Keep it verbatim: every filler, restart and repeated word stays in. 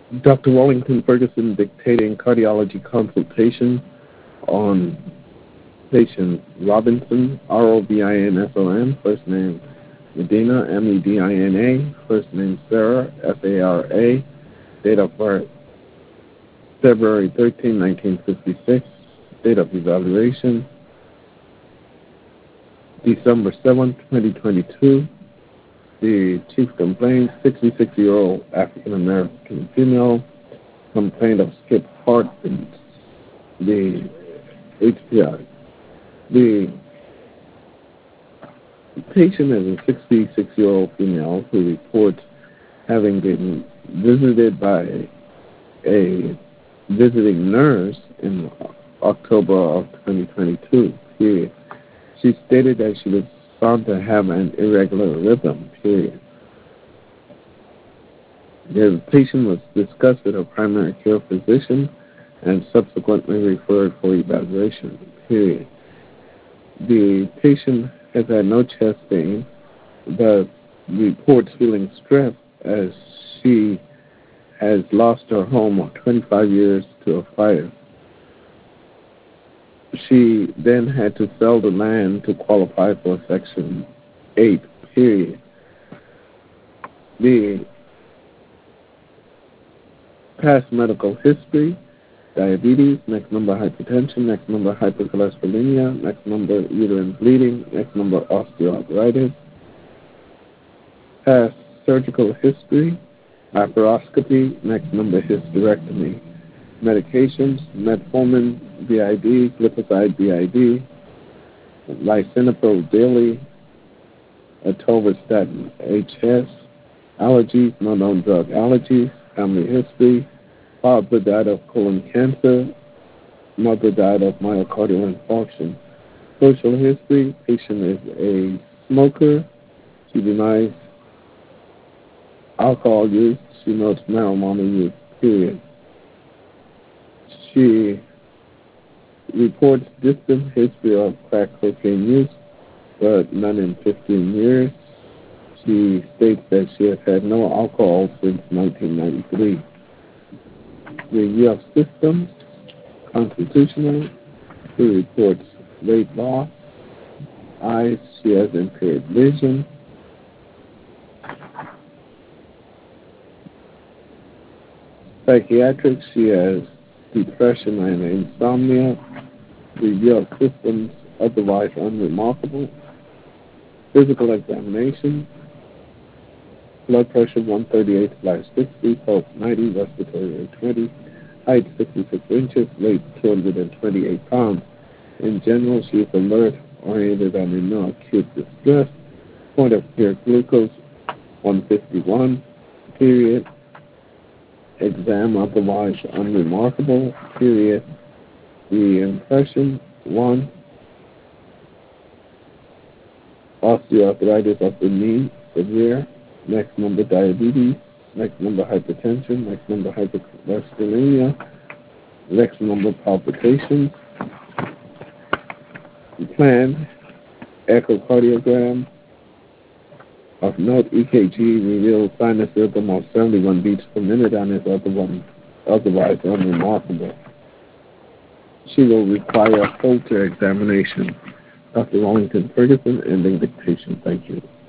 Doctor Wallington Ferguson dictating cardiology consultation on patient Robinson, R O B I N S O N, first name Medina, M E D I N A, first name Sarah, F A R A, date of birth February thirteenth, nineteen fifty-six, date of evaluation December seventh, twenty twenty-two. The chief complaint, sixty-six-year-old African-American female, complained of skip heartbeats. The H P I. The patient is a sixty-six-year-old female who reports having been visited by a visiting nurse in October of twenty twenty-two. Period. She stated that she was found to have an irregular rhythm. Period. The patient was discussed with her primary care physician and subsequently referred for evaluation. Period. The patient has had no chest pain, but reports feeling stressed as she has lost her home of twenty-five years to a fire. She then had to sell the land to qualify for Section eight, period. The past medical history, diabetes, next number hypertension, next number hypercholesterolemia, next number uterine bleeding, next number osteoarthritis, past surgical history, laparoscopy, next number hysterectomy, medications, metformin, B I D, glipizide B I D, lisinopril daily, atorvastatin H S, allergies, no known drug allergies, family history, father died of colon cancer, mother died of myocardial infarction. Social history, patient is a smoker. She denies alcohol use. She notes marijuana use, period. She reports distant history of crack cocaine use, but none in fifteen years. She states that she has had no alcohol since nineteen ninety-three. Review of systems, constitutional. She reports weight loss. Eyes, she has impaired vision. Psychiatric, she has depression and insomnia. Review of systems, otherwise unremarkable. Physical examination. Blood pressure one thirty-eight slash sixty, pulse ninety, respiratory rate twenty, height sixty-six inches, weight two hundred twenty-eight pounds. In general, she is alert, oriented, and in no acute distress. Point of care glucose one fifty-one, period. Exam otherwise unremarkable, period. The impression, one. Osteoarthritis of the knee, severe. Next number, diabetes. Next number, hypertension. Next number, hypercholesterolemia. Next number, palpitations. Planned echocardiogram. Of note, E K G reveals sinus rhythm of seventy-one beats per minute and is otherwise unremarkable. She will require a Holter examination. Doctor Wallington Ferguson, ending dictation. Thank you.